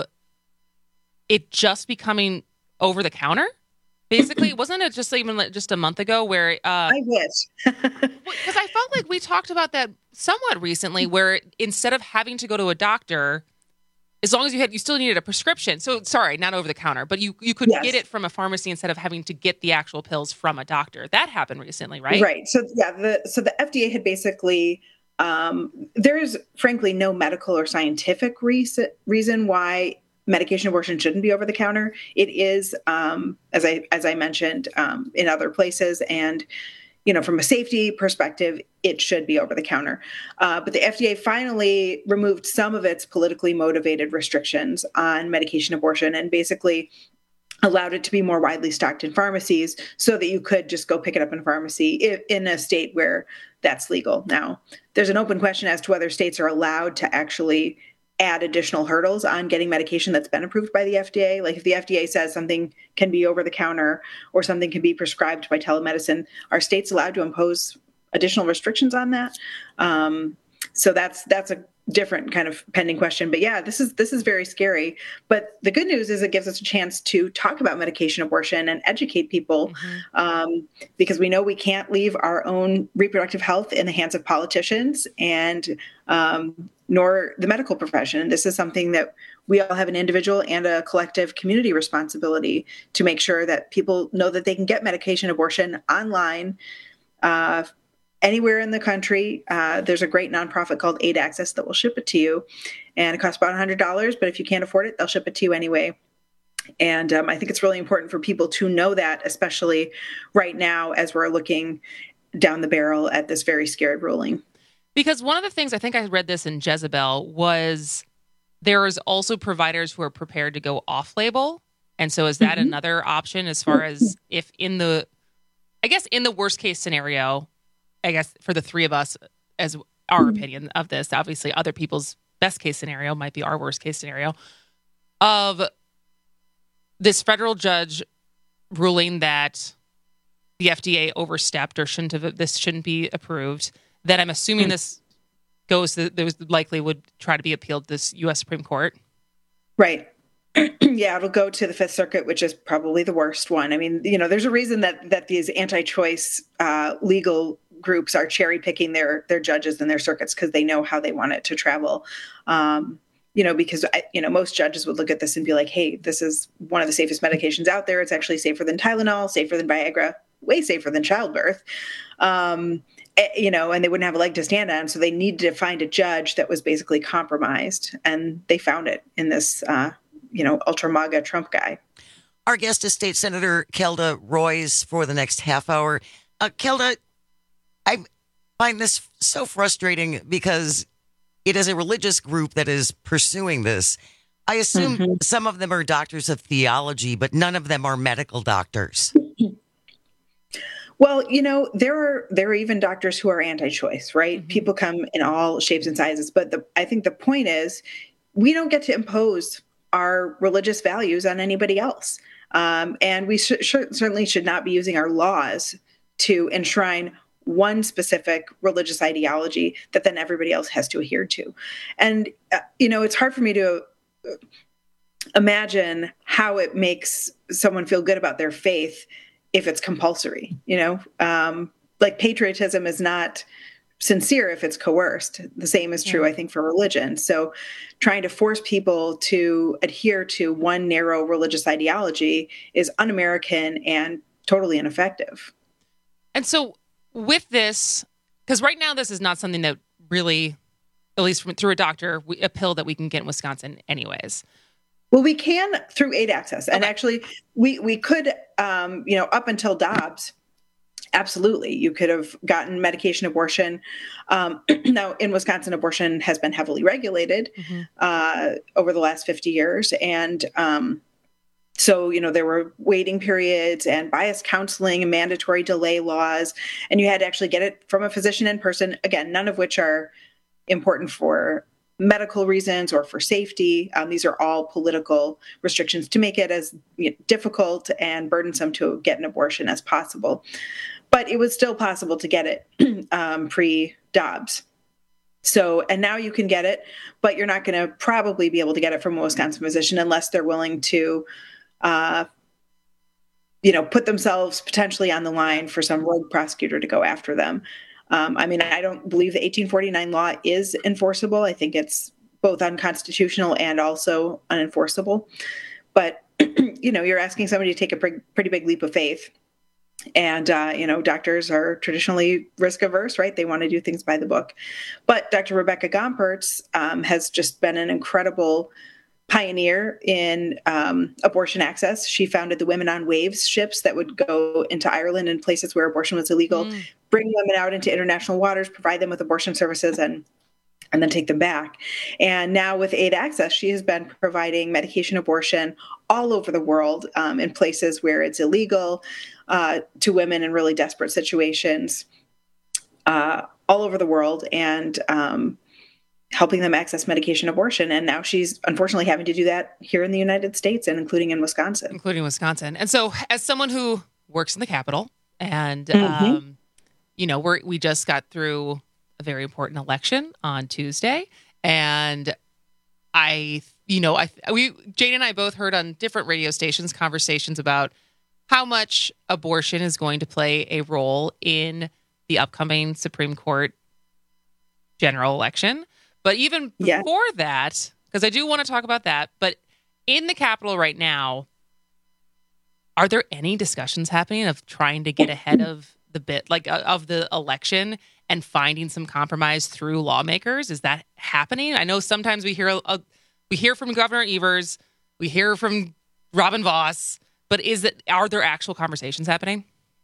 it just becoming over the counter? Basically, wasn't it just even like just a month ago where uh, I wish because I felt like we talked about that somewhat recently, where instead of having to go to a doctor, as long as you had, you still needed a prescription. So sorry, not over the counter, but you you could yes. get it from a pharmacy instead of having to get the actual pills from a doctor. That happened recently, right? Right. So yeah, the so the F D A had basically. Um, there is frankly no medical or scientific reason reason why medication abortion shouldn't be over the counter. It is, um, as I as I mentioned, um, in other places, and you know, from a safety perspective, it should be over the counter. Uh, but the F D A finally removed some of its politically motivated restrictions on medication abortion, and basically allowed it to be more widely stocked in pharmacies, so that you could just go pick it up in a pharmacy if, in a state where that's legal. Now, there's an open question as to whether states are allowed to actually add additional hurdles on getting medication that's been approved by the F D A. Like if the F D A says something can be over the counter or something can be prescribed by telemedicine, are states allowed to impose additional restrictions on that? Um, so that's that's a different kind of pending question. But yeah, this is this is very scary. But the good news is it gives us a chance to talk about medication abortion and educate people, mm-hmm. um, because we know we can't leave our own reproductive health in the hands of politicians and um, nor the medical profession. And this is something that we all have an individual and a collective community responsibility to make sure that people know that they can get medication abortion online, uh, anywhere in the country. Uh, there's a great nonprofit called Aid Access that will ship it to you. And it costs about one hundred dollars, but if you can't afford it, they'll ship it to you anyway. And um, I think it's really important for people to know that, especially right now as we're looking down the barrel at this very scary ruling. Because one of the things, I think I read this in Jezebel, was there is also providers who are prepared to go off-label. And so is that mm-hmm. another option as far as if in the, I guess in the worst case scenario, I guess for the three of us, as our opinion of this, obviously other people's best case scenario might be our worst case scenario, of this federal judge ruling that the F D A overstepped or shouldn't have, this shouldn't be approved, that I'm assuming this goes, there was likely would try to be appealed to this U S Supreme Court. Right. Yeah, it'll go to the Fifth Circuit, which is probably the worst one. I mean, you know, there's a reason that that these anti-choice uh, legal groups are cherry picking their their judges and their circuits because they know how they want it to travel. Um, you know, because, you know, most judges would look at this and be like, hey, this is one of the safest medications out there. It's actually safer than Tylenol, safer than Viagra, way safer than childbirth. Um, you know, and they wouldn't have a leg to stand on. So they needed to find a judge that was basically compromised. And they found it in this, uh, you know, ultra MAGA Trump guy. Our guest is State Senator Kelda Roys for the next half hour. Uh, Kelda, I find this so frustrating because it is a religious group that is pursuing this. I assume mm-hmm. some of them are doctors of theology, but none of them are medical doctors. Well, you know, there are there are even doctors who are anti-choice, right? Mm-hmm. People come in all shapes and sizes. But the, I think the point is we don't get to impose our religious values on anybody else. Um, and we sh- sh- certainly should not be using our laws to enshrine one specific religious ideology that then everybody else has to adhere to. And, uh, you know, it's hard for me to imagine how it makes someone feel good about their faith if it's compulsory, you know, um, like patriotism is not sincere if it's coerced. The same is true, I think, for religion. So trying to force people to adhere to one narrow religious ideology is un-American and totally ineffective. And so with this, because right now this is not something that really, at least from, through a doctor, we, a pill that we can get in Wisconsin anyways. Well, we can through aid access. And okay. actually, we, we could, um, you know, up until Dobbs, absolutely, you could have gotten medication abortion. Um, now, in Wisconsin, abortion has been heavily regulated mm-hmm. uh, over the last fifty years. And um, so, you know, there were waiting periods and biased counseling and mandatory delay laws. And you had to actually get it from a physician in person. Again, none of which are important for medical reasons or for safety. Um, these are all political restrictions to make it as you know, difficult and burdensome to get an abortion as possible. But it was still possible to get it um, pre-Dobbs. So, and now you can get it, but you're not going to probably be able to get it from a Wisconsin physician unless they're willing to, uh, you know, put themselves potentially on the line for some rogue prosecutor to go after them. Um, I mean, I don't believe the eighteen forty-nine law is enforceable. I think it's both unconstitutional and also unenforceable. But, you know, you're asking somebody to take a pre- pretty big leap of faith. And, uh, you know, doctors are traditionally risk averse, right? They want to do things by the book. But Doctor Rebecca Gompertz um, has just been an incredible pioneer in um, abortion access. She founded the Women on Waves ships that would go into Ireland and places where abortion was illegal, mm. bring women out into international waters, provide them with abortion services, and and then take them back. And now with aid access, she has been providing medication abortion all over the world um, in places where it's illegal uh, to women in really desperate situations uh, all over the world. And um, helping them access medication abortion. And now she's unfortunately having to do that here in the United States and including in Wisconsin. Including Wisconsin. And so as someone who works in the Capitol and, Mm-hmm. um, you know, we're, we just got through a very important election on Tuesday. And I, you know, I, we, Jane and I both heard on different radio stations conversations about how much abortion is going to play a role in the upcoming Supreme Court general election. But even before yeah. that, because I do want to talk about that, but in the Capitol right now, are there any discussions happening of trying to get ahead of the bit, like uh, of the election and finding some compromise through lawmakers? Is that happening? I know sometimes we hear uh, we hear from Governor Evers, we hear from Robin Vos, but is it, are there actual conversations happening?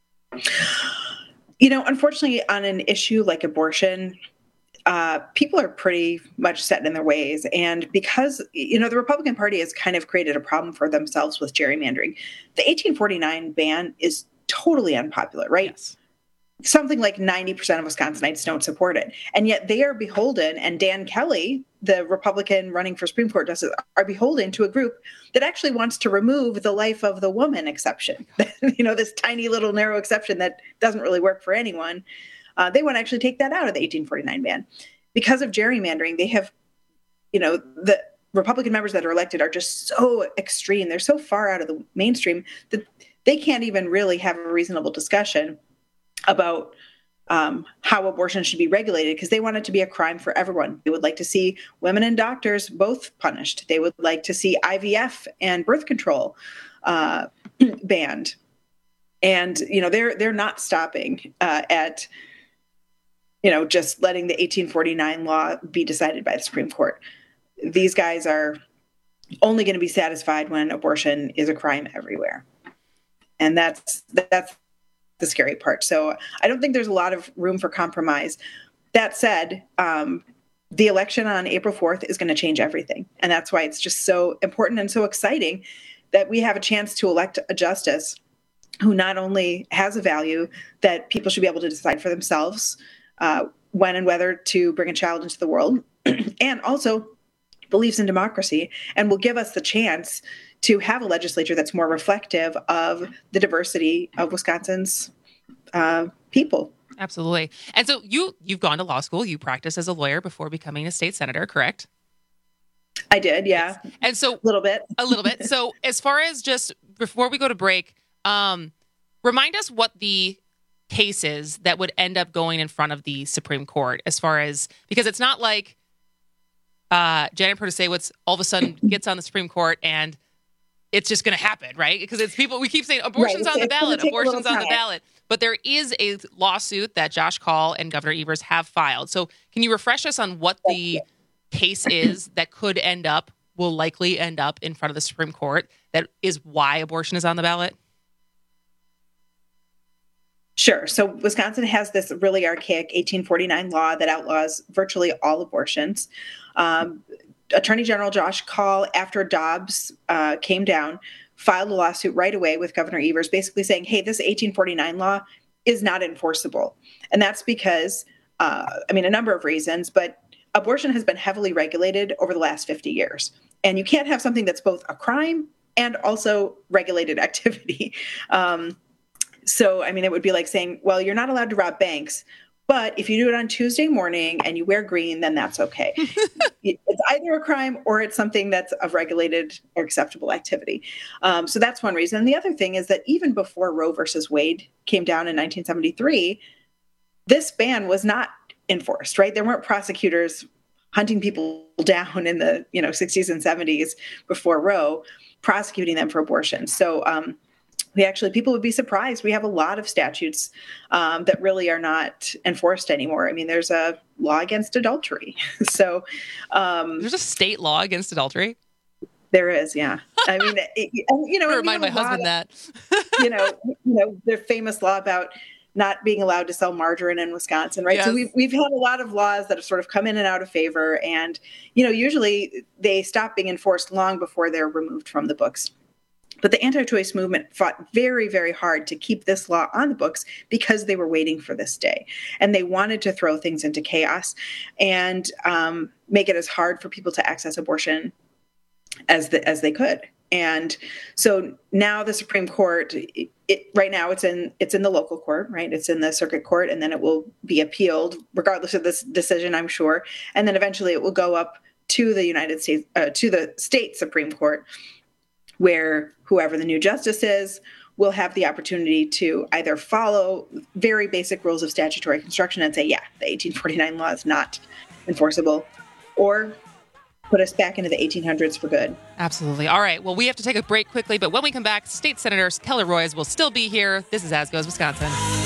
You know, unfortunately, on an issue like abortion, Uh, people are pretty much set in their ways. And because, you know, the Republican Party has kind of created a problem for themselves with gerrymandering. The eighteen forty-nine ban is totally unpopular, right? Yes. Something like ninety percent of Wisconsinites don't support it. And yet they are beholden, and Dan Kelly, the Republican running for Supreme Court justice, are beholden to a group that actually wants to remove the life of the woman exception. You know, this tiny little narrow exception that doesn't really work for anyone. Uh, they want to actually take that out of the eighteen forty-nine ban. Because of gerrymandering, they have, you know, the Republican members that are elected are just so extreme. They're so far out of the mainstream that they can't even really have a reasonable discussion about um, how abortion should be regulated, because they want it to be a crime for everyone. They would like to see women and doctors both punished. They would like to see I V F and birth control uh, banned. And, you know, they're they're not stopping uh, at, you know, just letting the eighteen forty-nine law be decided by the Supreme Court. These guys are only going to be satisfied when abortion is a crime everywhere. And that's that's the scary part. So I don't think there's a lot of room for compromise. That said, um, the election on April fourth is going to change everything. And that's why it's just so important and so exciting that we have a chance to elect a justice who not only has a value that people should be able to decide for themselves uh, when and whether to bring a child into the world, and also believes in democracy and will give us the chance to have a legislature that's more reflective of the diversity of Wisconsin's uh, people. Absolutely. And so you, you've gone to law school. You practiced as a lawyer before becoming a state senator, correct? I did, yeah. And so a little bit. a little bit. So as far as just before we go to break, um, remind us what the case is that would end up going in front of the Supreme Court as far as, because it's not like uh, Janet Protasiewicz all of a sudden gets on the Supreme Court and it's just going to happen, right? Because it's people, we keep saying abortion's Right. on the It's gonna ballot, take a abortion's little on the time. ballot. But there is a lawsuit that Josh Kaul and Governor Evers have filed. So can you refresh us on what the case is that could end up, will likely end up in front of the Supreme Court, that is why abortion is on the ballot? Sure. So Wisconsin has this really archaic eighteen forty-nine law that outlaws virtually all abortions. Um, Attorney General Josh Kaul, after Dobbs uh, came down, filed a lawsuit right away with Governor Evers, basically saying, hey, this eighteen forty-nine law is not enforceable. And that's because, uh, I mean, a number of reasons, but abortion has been heavily regulated over the last fifty years. And you can't have something that's both a crime and also regulated activity. Um, so, I mean, it would be like saying, well, you're not allowed to rob banks, but if you do it on Tuesday morning and you wear green, then that's okay. It's either a crime or it's something that's of regulated or acceptable activity. Um, so that's one reason. And the other thing is that even before Roe versus Wade came down in nineteen seventy-three, this ban was not enforced, right? There weren't prosecutors hunting people down in the, you know, sixties and seventies before Roe, prosecuting them for abortion. So um, we actually, people would be surprised. We have a lot of statutes um, that really are not enforced anymore. I mean, there's a law against adultery. so um, there's a state law against adultery. There is, yeah. I mean, it, you know, remind my husband that. you know, you know, the famous law about not being allowed to sell margarine in Wisconsin, right? Yes. So we've we've had a lot of laws that have sort of come in and out of favor, and you know, usually they stop being enforced long before they're removed from the books. But the anti-choice movement fought very, very hard to keep this law on the books because they were waiting for this day. And they wanted to throw things into chaos and um, make it as hard for people to access abortion as the, as they could. And so now the Supreme Court, it, it, right now it's in it's in the local court, right? It's in the circuit court, and then it will be appealed regardless of this decision, I'm sure. And then eventually it will go up to the United States, uh, to the state Supreme Court, where whoever the new justice is will have the opportunity to either follow very basic rules of statutory construction and say, yeah, the eighteen forty-nine law is not enforceable, or put us back into the eighteen hundreds for good. Absolutely. All right. Well, we have to take a break quickly, but when we come back, State Senator Kelly Roys will still be here. This is As Goes Wisconsin.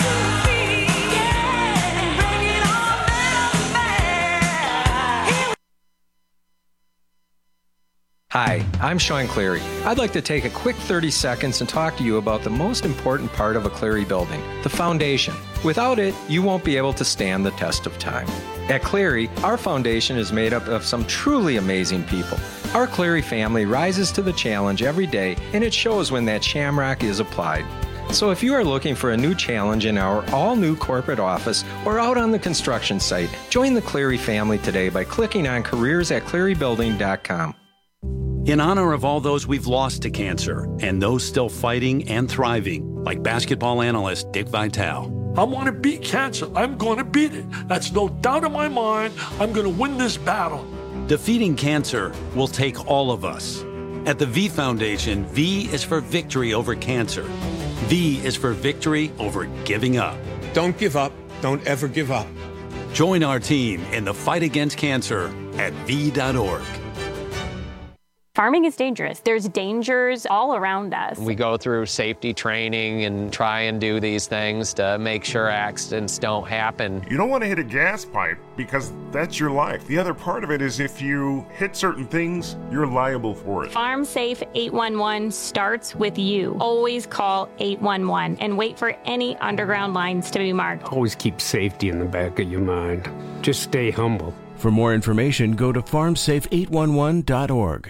Hi, I'm Sean Cleary. I'd like to take a quick thirty seconds and talk to you about the most important part of a Cleary building, the foundation. Without it, you won't be able to stand the test of time. At Cleary, our foundation is made up of some truly amazing people. Our Cleary family rises to the challenge every day, and it shows when that shamrock is applied. So if you are looking for a new challenge in our all-new corporate office or out on the construction site, join the Cleary family today by clicking on careers at cleary building dot com. In honor of all those we've lost to cancer and those still fighting and thriving, like basketball analyst Dick Vitale. I want to beat cancer. I'm going to beat it. That's no doubt in my mind. I'm going to win this battle. Defeating cancer will take all of us. At the V Foundation, V is for victory over cancer. V is for victory over giving up. Don't give up. Don't ever give up. Join our team in the fight against cancer at V dot org. Farming is dangerous. There's dangers all around us. We go through safety training and try and do these things to make sure accidents don't happen. You don't want to hit a gas pipe because that's your life. The other part of it is if you hit certain things, you're liable for it. Farm Safe eight one one starts with you. Always call eight one one and wait for any underground lines to be marked. Always keep safety in the back of your mind. Just stay humble. For more information, go to farm safe eight one one dot org.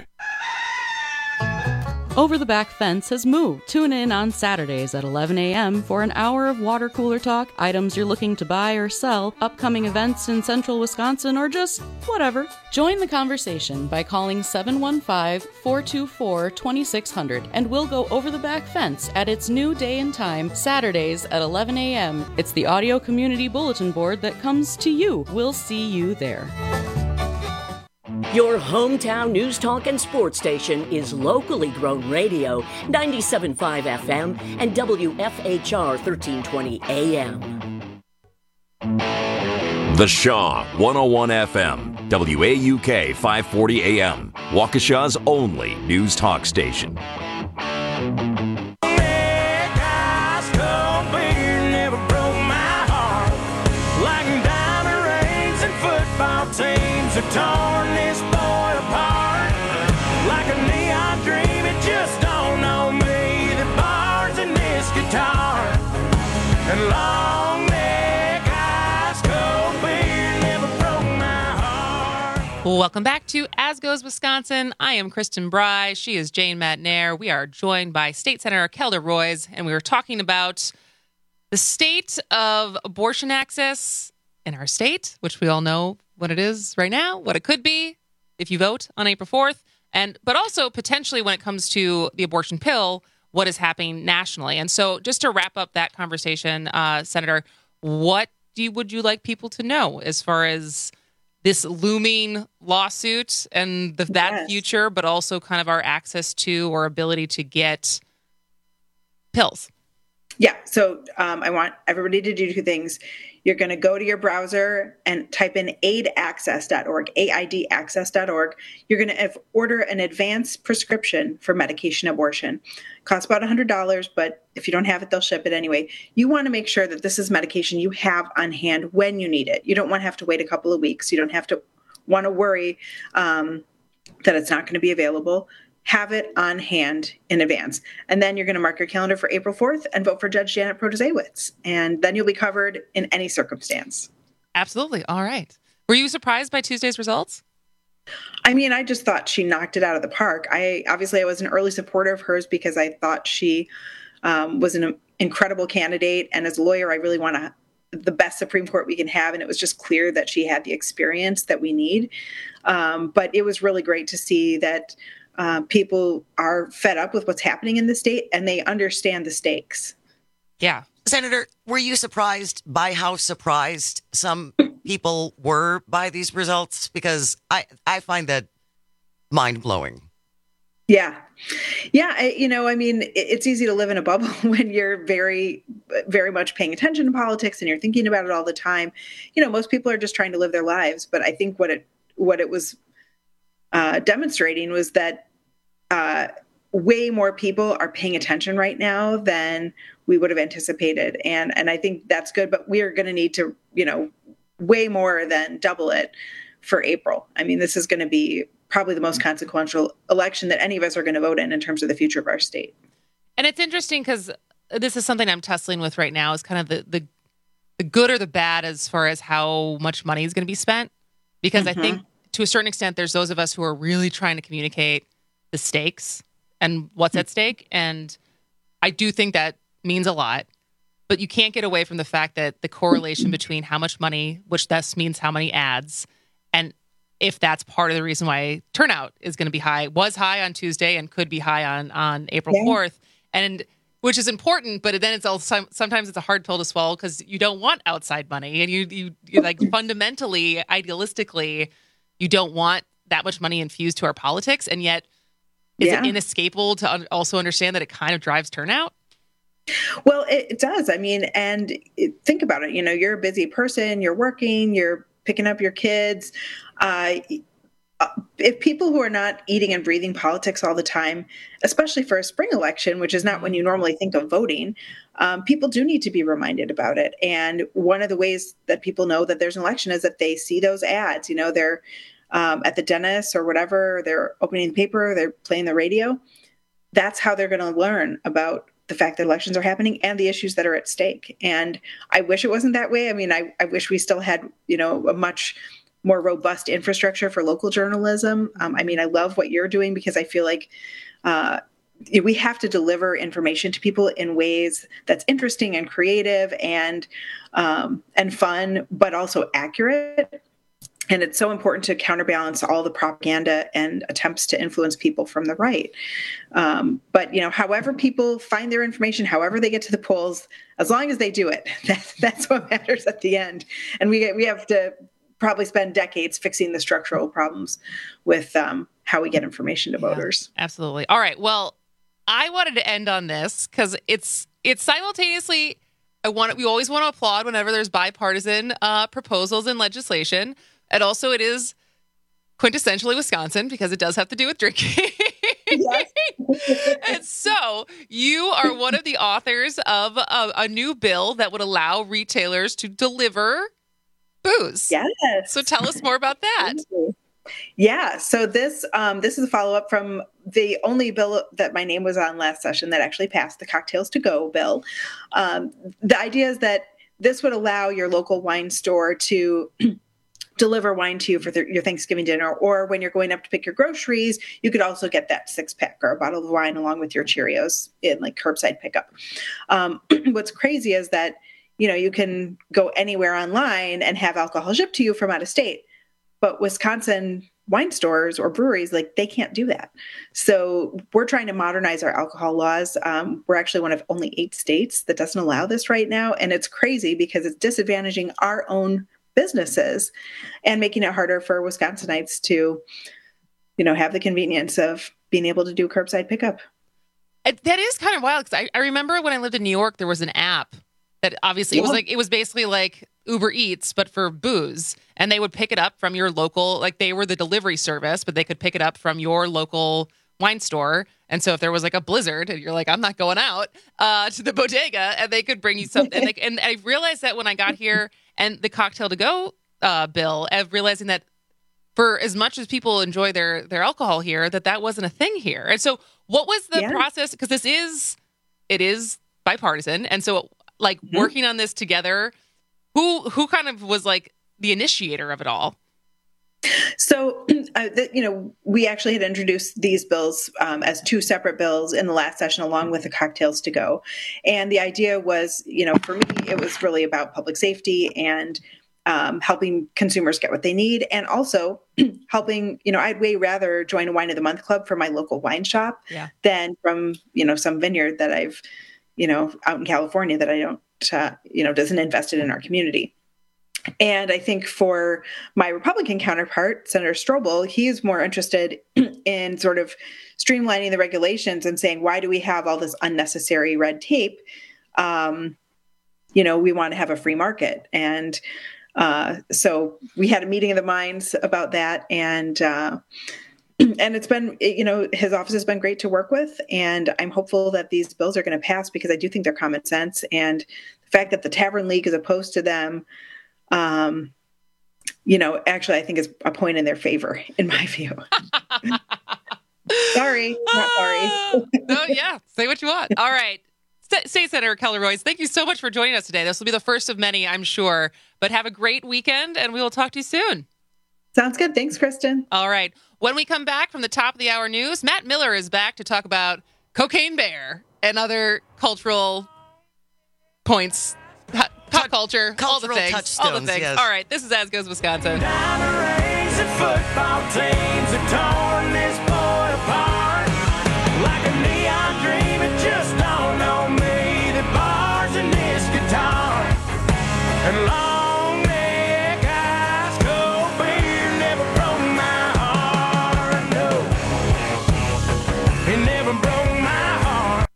Over the Back Fence has moved. Tune in on Saturdays at eleven a.m. for an hour of water cooler talk, items you're looking to buy or sell, upcoming events in central Wisconsin, or just whatever. Join the conversation by calling seven one five, four two four, two six zero zero and we'll go over the back fence at its new day and time, Saturdays at eleven a.m. It's the audio community bulletin board that comes to you. We'll see you there. Your hometown news talk and sports station is locally grown radio, ninety-seven point five F M and W F H R thirteen twenty A M. The Shaw one oh one F M, W A U K five forty A M, Waukesha's only news talk station. Torn this boy apart like a neon dream. It just dawned on me the bars in this guitar and long neck ice cold beer never broke my heart. Welcome back to As Goes Wisconsin. I am Kristen Bry. She is Jane Matnair. We are joined by State Senator Kelda Roys, and we were talking about the state of abortion access in our state, which we all know what it is right now, what it could be if you vote on April fourth, and but also potentially when it comes to the abortion pill, what is happening nationally. And so just to wrap up that conversation, uh, Senator, what do you, would you like people to know as far as this looming lawsuit and the, that yes. future, but also kind of our access to or ability to get pills? Yeah, so um, I want everybody to do two things. You're going to go to your browser and type in aid access dot org, A I D access dot org. You're going to order an advanced prescription for medication abortion. It costs about one hundred dollars, but if you don't have it, they'll ship it anyway. You want to make sure that this is medication you have on hand when you need it. You don't want to have to wait a couple of weeks. You don't have to want to worry um, that it's not going to be available. Have it on hand in advance. And then you're going to mark your calendar for April fourth and vote for Judge Janet Protasiewicz. And then you'll be covered in any circumstance. Absolutely. All right. Were you surprised by Tuesday's results? I mean, I just thought she knocked it out of the park. I obviously I was an early supporter of hers because I thought she um, was an incredible candidate. And as a lawyer, I really want to the best Supreme Court we can have. And it was just clear that she had the experience that we need. Um, but it was really great to see that Uh, people are fed up with what's happening in the state and they understand the stakes. Yeah. Senator, were you surprised by how surprised some people were by these results? Because I, I find that mind-blowing. Yeah. Yeah. I, you know, I mean, it, it's easy to live in a bubble when you're very, very much paying attention to politics and you're thinking about it all the time. You know, most people are just trying to live their lives. But I think what it, what it was uh, demonstrating was that Uh, way more people are paying attention right now than we would have anticipated. And and I think that's good, but we are going to need to, you know, way more than double it for April. I mean, this is going to be probably the most consequential election that any of us are going to vote in in terms of the future of our state. And it's interesting because this is something I'm tussling with right now is kind of the, the, the good or the bad as far as how much money is going to be spent. Because mm-hmm. I think to a certain extent, there's those of us who are really trying to communicate the stakes and what's at stake. And I do think that means a lot, but you can't get away from the fact that the correlation between how much money, which thus means how many ads, and if that's part of the reason why turnout is going to be high, was high on Tuesday and could be high on, on April fourth, and which is important, but then it's also sometimes it's a hard pill to swallow because you don't want outside money, and you you you like fundamentally, idealistically, you don't want that much money infused to our politics, and yet is yeah. it inescapable to un- also understand that it kind of drives turnout? Well, it, it does. I mean, and it, think about it. You know, you're a busy person. You're working. You're picking up your kids. Uh, uh, if people who are not eating and breathing politics all the time, especially for a spring election, which is not when you normally think of voting, um, people do need to be reminded about it. And one of the ways that people know that there's an election is that they see those ads. You know, they're um, at the dentist or whatever, they're opening the paper, they're playing the radio. That's how they're going to learn about the fact that elections are happening and the issues that are at stake. And I wish it wasn't that way. I mean, I, I wish we still had, you know, a much more robust infrastructure for local journalism. Um, I mean, I love what you're doing because I feel like uh, we have to deliver information to people in ways that's interesting and creative and um, and fun, but also accurate. And it's so important to counterbalance all the propaganda and attempts to influence people from the right. Um, but, you know, however people find their information, however they get to the polls, as long as they do it, that, that's what matters at the end. And we we have to probably spend decades fixing the structural problems with um, how we get information to yeah, voters. Absolutely. All right. Well, I wanted to end on this because it's it's simultaneously, I want we always want to applaud whenever there's bipartisan uh, proposals and legislation. And also it is quintessentially Wisconsin because it does have to do with drinking. Yes. And so you are one of the authors of a, a new bill that would allow retailers to deliver booze. Yes. So tell us more about that. Yeah. So this um, this is a follow-up from the only bill that my name was on last session that actually passed, the Cocktails to Go bill. Um, the idea is that this would allow your local wine store to deliver wine to you for th- your Thanksgiving dinner, or when you're going up to pick your groceries, you could also get that six pack or a bottle of wine along with your Cheerios in like curbside pickup. Um, what's crazy is that, you know, you can go anywhere online and have alcohol shipped to you from out of state, but Wisconsin wine stores or breweries, like they can't do that. So we're trying to modernize our alcohol laws. Um, we're actually one of only eight states that doesn't allow this right now. And it's crazy because it's disadvantaging our own businesses and making it harder for Wisconsinites to, you know, have the convenience of being able to do curbside pickup. It, that is kind of wild because I, I remember when I lived in New York, there was an app that obviously yeah. it was like, it was basically like Uber Eats, but for booze. And they would pick it up from your local, like they were the delivery service, but they could pick it up from your local wine store. And so if there was like a blizzard and you're like, I'm not going out uh, to the bodega, and they could bring you something. and, they, and I realized that when I got here and the Cocktail to Go uh, bill, of realizing that for as much as people enjoy their, their alcohol here, that that wasn't a thing here. And so what was the yeah. process? Because this is, it is bipartisan. And so like mm-hmm. working on this together, who, who kind of was like the initiator of it all? So, uh, the, you know, we actually had introduced these bills um, as two separate bills in the last session, along with the Cocktails to Go. And the idea was, you know, for me, it was really about public safety and um, helping consumers get what they need. And also helping, you know, I'd way rather join a Wine of the Month club for my local wine shop yeah. than from, you know, some vineyard that I've, you know, out in California that I don't, uh, you know, doesn't invest in our community. And I think for my Republican counterpart, Senator Strobel, he's more interested in sort of streamlining the regulations and saying, why do we have all this unnecessary red tape? Um, you know, we want to have a free market. And uh, so we had a meeting of the minds about that. And uh, and it's been, you know, his office has been great to work with. And I'm hopeful that these bills are going to pass because I do think they're common sense. And the fact that the Tavern League is opposed to them, Um, you know, actually, I think is a point in their favor, in my view. Sorry, not sorry. No, yeah, say what you want. All right. State Senator Kelly Roys, thank you so much for joining us today. This will be the first of many, I'm sure. But have a great weekend, and we will talk to you soon. Sounds good. Thanks, Kristen. All right. When we come back from the top of the hour news, Matt Miller is back to talk about Cocaine Bear and other cultural points. Pop culture, Cultural all the things, touchstones, all the things. yes. All right, this is As Goes Wisconsin. Down the range, the football teams are torn this boy apart. Like a neon dream, it just dawned on me that bars and this guitar and long neck ice cold beer never broke my heart. No, it never broke my heart.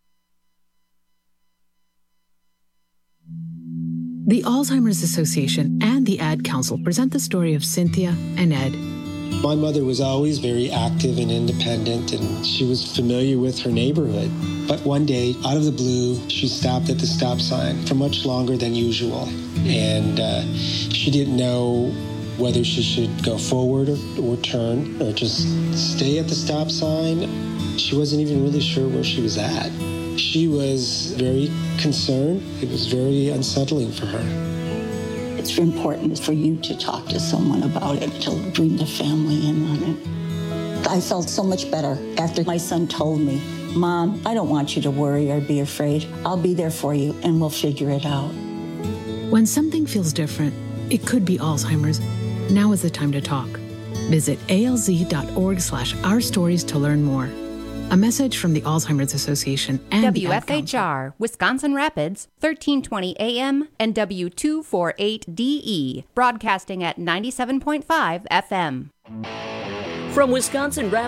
The Alzheimer's Association and the Ad Council present the story of Cynthia and Ed. My mother was always very active and independent, and she was familiar with her neighborhood. But one day, out of the blue, she stopped at the stop sign for much longer than usual. And uh, she didn't know whether she should go forward or, or turn or just stay at the stop sign. She wasn't even really sure where she was at. She was very concerned. It was very unsettling for her. It's important for you to talk to someone about it, to bring the family in on it. I felt so much better after my son told me, Mom, I don't want you to worry or be afraid. I'll be there for you and we'll figure it out. When something feels different, it could be Alzheimer's. Now is the time to talk. Visit alz.org slash our stories to learn more. A message from the Alzheimer's Association and W F H R, Wisconsin Rapids, thirteen twenty A M and W two forty-eight D E, broadcasting at ninety-seven point five F M. From Wisconsin Rapids.